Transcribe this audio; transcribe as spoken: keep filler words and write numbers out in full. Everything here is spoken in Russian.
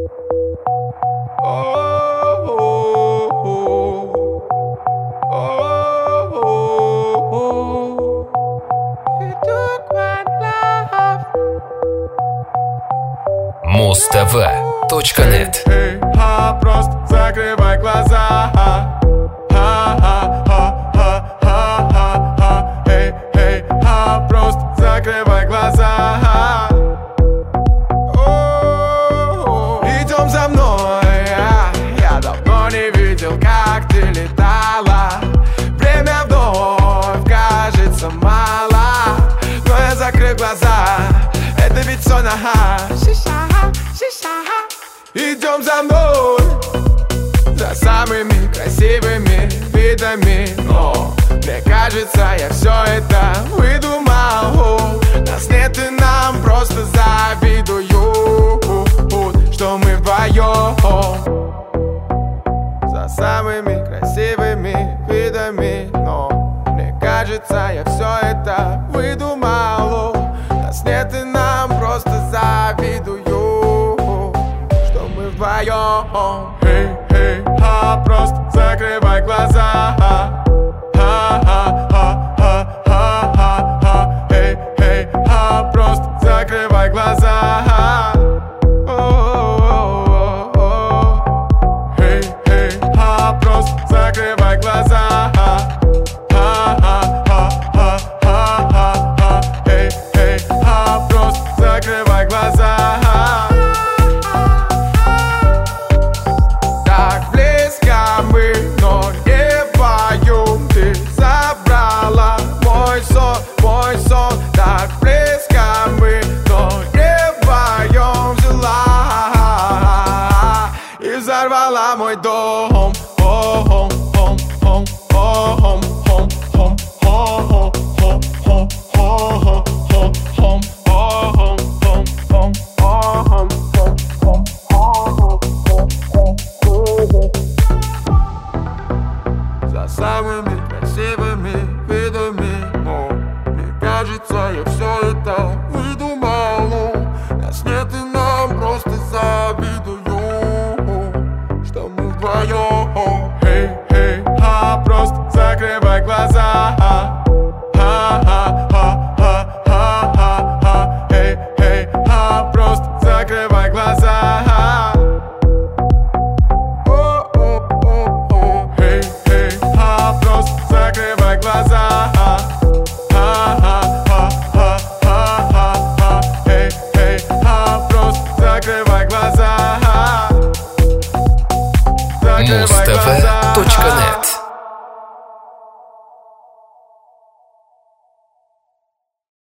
Муз-ТВ точка нет. Эй, ха, просто закрывай глаза. Ха-ха-ха-ха-ха-ха. Эй, эй, ха, просто закрывай глаза. Идем за мной, я давно не видел, как ты летала. Время вновь кажется мало, но я закрыл глаза, это ведь сон, ага. Идем за мной, за самыми красивыми видами. Но мне кажется, я все это выдумал. Нас нет и нам просто завидуют, что мы вдвоем. За самыми красивыми видами. Но мне кажется, я все это выдумал. Нас нет и нам просто завидуют, вдвоем. Эй, эй, ха, просто закрывай глаза. Ха-ха-ха-ха-ха-ха. Эй, эй, ха, просто закрывай глаза. Эй, эй, ха, просто закрывай глаза. Ха-ха-ха-ха-ха-ха. Эй, эй, ха, просто закрывай глаза. Взорвала мой дом. О-хом, хом, хом, о-хом, хом, хом, о-хом, хом, хом, о-хом, хом, хом, о-хом, хом, хом, о-хом, хом, хом, о-хом, хом. За самыми красивыми видами. Но мне кажется, я все это выдумал. Нас нет и нам просто завидуют. Эй, эй, ха, просто закрывай глаза. Ха-ха-ха-ха-ха-ха. Эй, эй, ха, просто закрывай глаза. Эй, эй, ха, просто закрывай глаза. Ха-ха-ха-ха-ха-ха. Эй, эй, ха, просто закрывай глаза. Муз-ТВ точка нет.